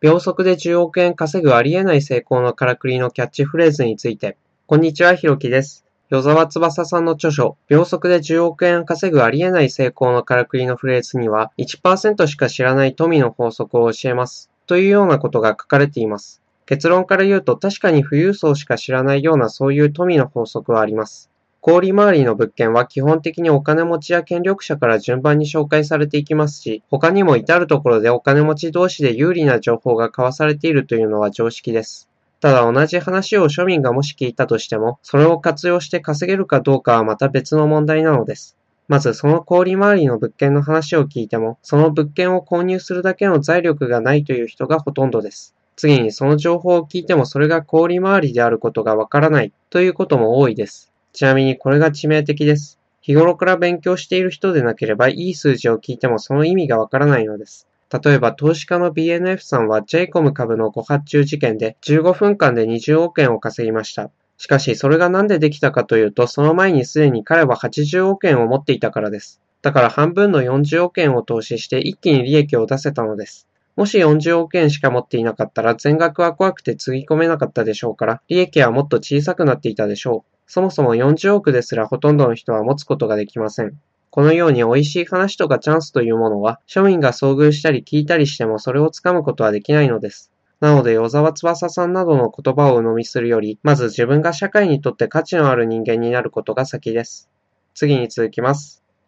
秒速で10億円稼ぐありえない成功のからくりのキャッチフレーズについて。こんにちは、ひろきです。与沢翼さんの著書、秒速で10億円稼ぐありえない成功のからくりのフレーズには、1% しか知らない富の法則を教えます。というようなことが書かれています。結論から言うと、確かに富裕層しか知らないようなそういう富の法則はあります。小売回りの物件は基本的にお金持ちや権力者から順番に紹介されていきますし、他にも至るところでお金持ち同士で有利な情報が交わされているというのは常識です。ただ同じ話を庶民がもし聞いたとしても、それを活用して稼げるかどうかはまた別の問題なのです。まずその小売回りの物件の話を聞いても、その物件を購入するだけの財力がないという人がほとんどです。次にその情報を聞いてもそれが小売回りであることがわからないということも多いです。ちなみにこれが致命的です。日頃から勉強している人でなければいい数字を聞いてもその意味がわからないのです。例えば投資家の BNF さんは J コム株の誤発注事件で15分間で20億円を稼ぎました。しかしそれがなんでできたかというと、その前にすでに彼は80億円を持っていたからです。だから半分の40億円を投資して一気に利益を出せたのです。もし40億円しか持っていなかったら全額は怖くてつぎ込めなかったでしょうから、利益はもっと小さくなっていたでしょう。そもそも40億ですらほとんどの人は持つことができません。このように美味しい話とかチャンスというものは、庶民が遭遇したり聞いたりしてもそれをつかむことはできないのです。なので、与沢翼さんなどの言葉を鵜呑みするより、まず自分が社会にとって価値のある人間になることが先です。次に続きます。